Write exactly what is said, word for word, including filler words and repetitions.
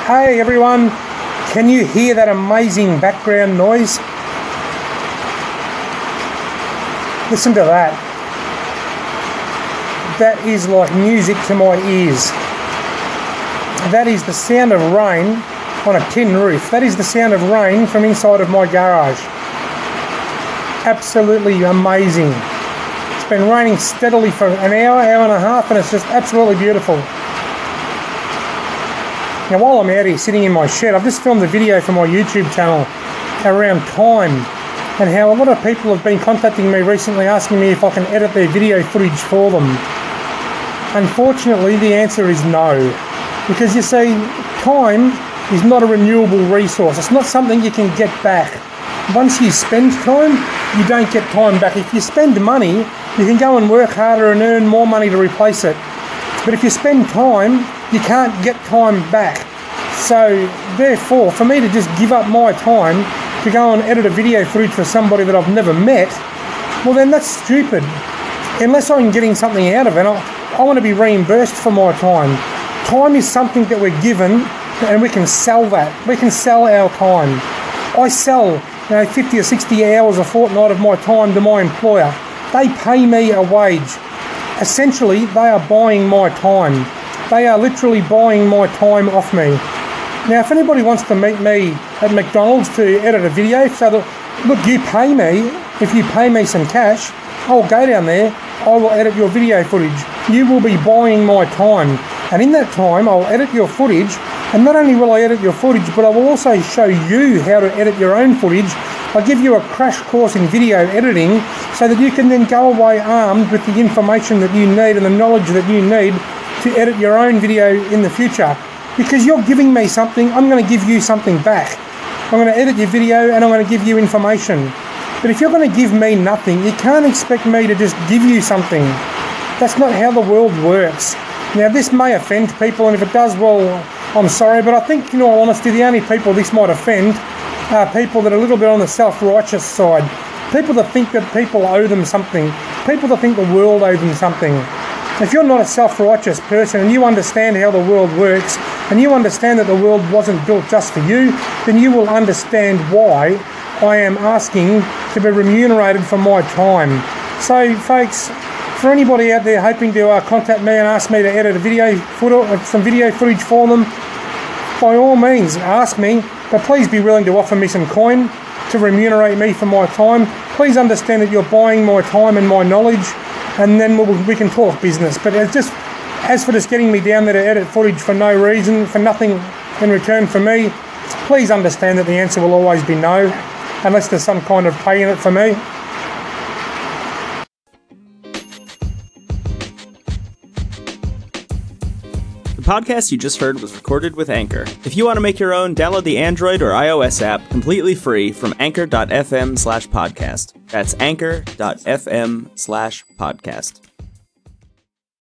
Hey everyone, can you hear that amazing background noise? Listen to that. That is like music to my ears. That is the sound of rain on a tin roof. That is the sound of rain from inside of my garage. Absolutely amazing. It's been raining steadily for an hour, hour and a half, and it's just absolutely beautiful. Now while I'm out here sitting in my shed, I've just filmed a video for my YouTube channel around time and how a lot of people have been contacting me recently asking me if I can edit their video footage for them. Unfortunately, the answer is no. Because you see, time is not a renewable resource. It's not something you can get back. Once you spend time, you don't get time back. If you spend money, you can go and work harder and earn more money to replace it. But if you spend time, you can't get time back. So therefore, for me to just give up my time to go and edit a video footage for somebody that I've never met, well then that's stupid. Unless I'm getting something out of it, I, I want to be reimbursed for my time. Time is something that we're given and we can sell that. We can sell our time. I sell you know, fifty or sixty hours a fortnight of my time to my employer. They pay me a wage. Essentially, they are buying my time. They are literally buying my time off me. Now, if anybody wants to meet me at McDonald's to edit a video, so that, look, you pay me, if you pay me some cash, I'll go down there, I will edit your video footage. You will be buying my time. And in that time, I'll edit your footage, and not only will I edit your footage, but I will also show you how to edit your own footage. I'll give you a crash course in video editing so that you can then go away armed with the information that you need and the knowledge that you need to edit your own video in the future. Because you're giving me something, I'm going to give you something back. I'm going to edit your video and I'm going to give you information. But if you're going to give me nothing, you can't expect me to just give you something. That's not how the world works. Now, this may offend people, and if it does, well, I'm sorry, but I think, in all honesty, the only people this might offend are people that are a little bit on the self-righteous side. People that think that people owe them something. People that think the world owes them something. If you're not a self-righteous person and you understand how the world works, and you understand that the world wasn't built just for you, then you will understand why I am asking to be remunerated for my time. So, folks, for anybody out there hoping to uh, contact me and ask me to edit a video footage, some video footage for them, by all means, ask me, but please be willing to offer me some coin to remunerate me for my time. Please understand that you're buying my time and my knowledge, and then we'll, we can talk business. But it's just, as for just getting me down there to edit footage for no reason, for nothing in return for me, please understand that the answer will always be no, unless there's some kind of pay in it for me. The podcast you just heard was recorded with Anchor. If you want to make your own, download the Android or iOS app completely free from anchor dot f m slash podcast. That's anchor dot f m slash podcast.